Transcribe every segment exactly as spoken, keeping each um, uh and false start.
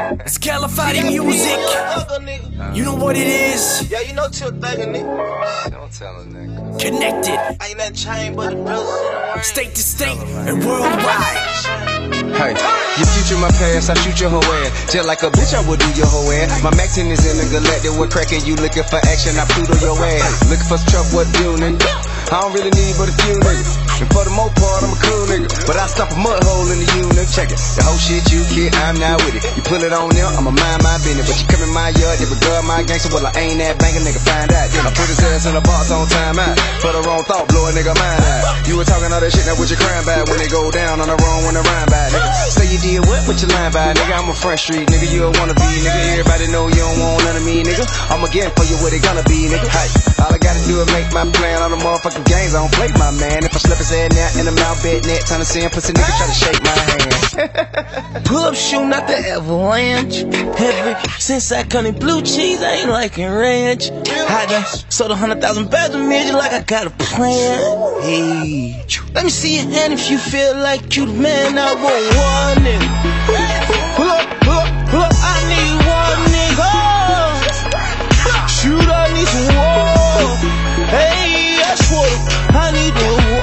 It's Califati music. You know what it is. Yeah, you know Till Thugger, nigga. Don't tell a nigga. Connected. Ain't that chain but the brothers. State to state and worldwide. Hey, you future my past, I shoot your whole ass. Just like a bitch, I would do your whole ass. My Mac ten is in the galactic, we're cracking. You looking for action, I Pluto your ass. Looking for some trouble, what do, nigga? I don't really need but a few niggas. And for the most part, I'm a cool nigga. But I stop a mud hole in the unit. Check it. The whole shit you kid, I'm not with it. You pull it on them, I'ma mind my business. But you come in my yard, they regard my gangster. Well, I ain't that banker, nigga, find out. Then I put his ass in the box on time out. For the wrong thought, blow a nigga mind out. You were talking all that shit, now what you crying about? When they go down on the wrong, when they rhyme by, nigga. Say you did what? What you lying by, nigga? I'm a front street, nigga. You a wannabe, nigga. Everybody know you don't want none of me, nigga. I'ma get for you what it gonna be, nigga. Hey, all I gotta do is make my plan on the motherfucking games. I don't play my man. If I slip his head now in the mouth, bed net, time to see him, pussy nigga try to shake my hand. Pull up shooting out the avalanche. Ever since I come in blue cheese, I ain't liking ranch. I done sold a hundred thousand bags of midget like I got a plan. Hey, let me see your hand if you feel like you the man. I want one nigga. Pull up, pull up, pull up. I need one nigga. Shoot, I need some war. Hey, I swear I need the war.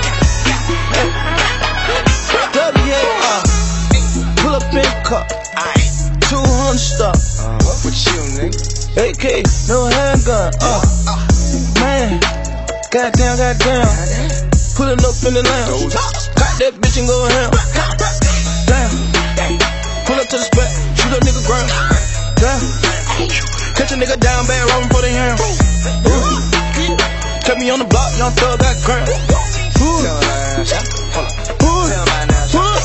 W A R. Pull up in cup. two hundred stop. Uh, what with you, nigga? A K, no handgun. Uh, man, goddamn, goddamn. Pulling up in the lounge. Got that bitch and go ham. Damn. Pull up to the spot. Shoot a nigga ground. Damn. Catch a nigga down bad, rolling for the ham. Ooh. Kept me on the block, young thug got grand. Ooh. Ooh. Ooh.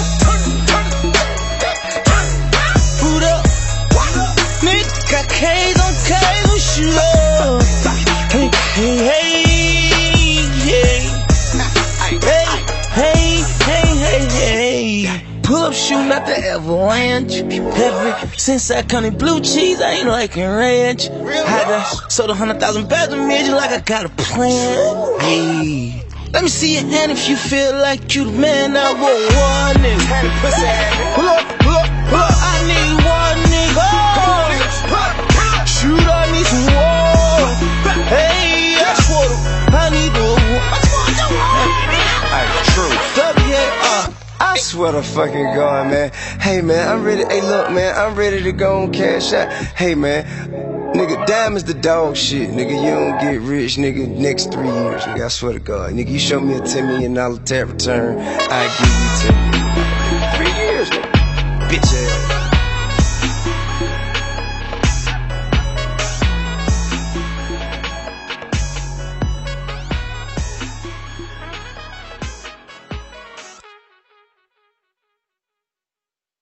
Boot up. Nigga got K's on K's on shoot up. Hey, hey, hey. Hey, hey, hey, hey. Pull up shooting out the avalanche. Ever since I come in blue cheese, I ain't liking ranch. I done sold a hundred thousand bags of midget like I got a plan. Hey, let me see your hand if you feel like you the man. I want one nigga. Pull up, pull up, pull up. I need one nigga. Shoot, I need some war. Hey, I swear I need the war. Hey, true. W A R. I swear to fucking God, man. Hey, man, I'm ready. Hey, look, man, I'm ready to go on cash out. Hey, man, nigga, diamonds the dog shit. Nigga, you don't get rich, nigga, next three years. Nigga, I swear to God. Nigga, you show me a ten million dollar tap return, I give you ten million.